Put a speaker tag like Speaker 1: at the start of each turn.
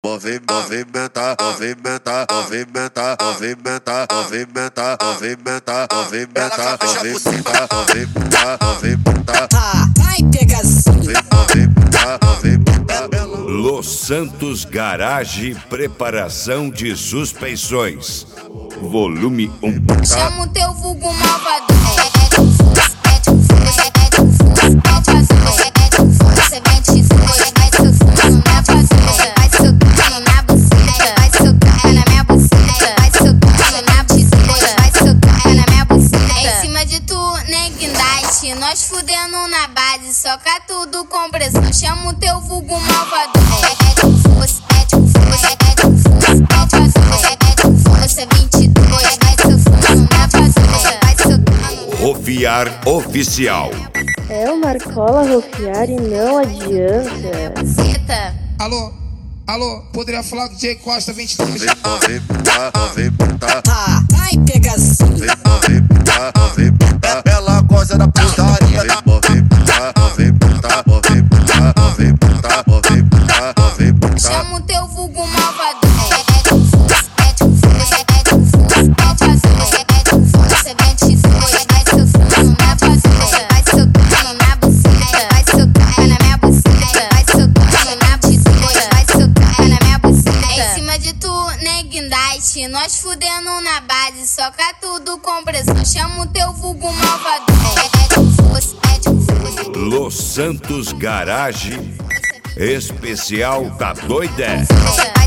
Speaker 1: Movimenta, movimenta, movimenta, movimenta, movimenta, movimenta, movimenta, movimenta, movimenta, movimenta.
Speaker 2: Vai pegação.
Speaker 3: Los Santos Garage Preparação de Suspensões, volume 1.
Speaker 4: Chama o teu vulgo malvador. Nós fudendo na base, soca tudo com pressão. Chama o teu vulgo malvador. Você 22, vai sofrendo na fazenda, vai socando.
Speaker 3: Rofiar Oficial.
Speaker 5: É o Marcola Rofiar e não adianta.
Speaker 4: Cita.
Speaker 6: Alô, alô, poderia falar com o J Costa 23?
Speaker 2: Vai pegação.
Speaker 1: Ela gosta da putaria.
Speaker 4: Chama o teu vulgo malvador. Você 22, vai sofrendo na fazenda, vai socando na buceta, vai socando na minha buceta, vai socando na buceta, vai socando na minha buceta. Em cima de tu, neguindade, nós fudendo na base, soca tudo com pressão. Chama o teu vulgo malvador.
Speaker 3: Los Santos Garage Especial da Doidé.
Speaker 4: Vai